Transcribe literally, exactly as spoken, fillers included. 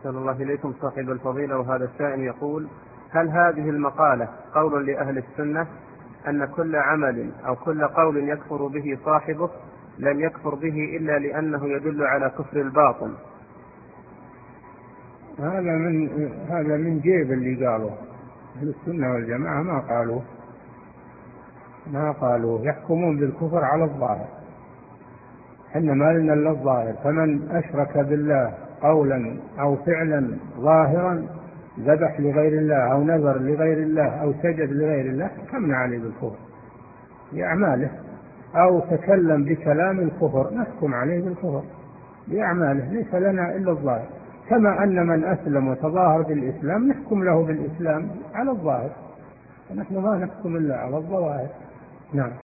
أحسن الله إليكم صاحب الفضيلة. وهذا السائل يقول: هل هذه المقالة قول لأهل السنة أن كل عمل أو كل قول يكفر به صاحبه لم يكفر به إلا لأنه يدل على كفر الباطن؟ هذا من هذا من جيب اللي قالوا. أهل السنة والجماعة ما قالوا ما قالوا يحكمون بالكفر على الظاهر، إحنا ما لنا إلا الظاهر. فمن أشرك بالله قولا أو فعلا ظاهرا، ذبح لغير الله أو نذر لغير الله أو سجد لغير الله، حكمنا عليه بالكفر بأعماله. أو تكلم بكلام الكفر نحكم عليه بالكفر بأعماله، ليس لنا إلا الظاهر. كما أن من أسلم وتظاهر بالإسلام نحكم له بالإسلام على الظاهر، نحن ما نحكم إلا على الظواهر. نعم.